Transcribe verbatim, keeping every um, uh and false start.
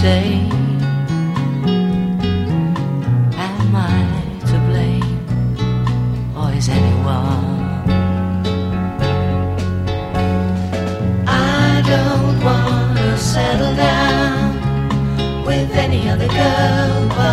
say, am I to blame, or is anyone? I don't want to settle down with any other girl, but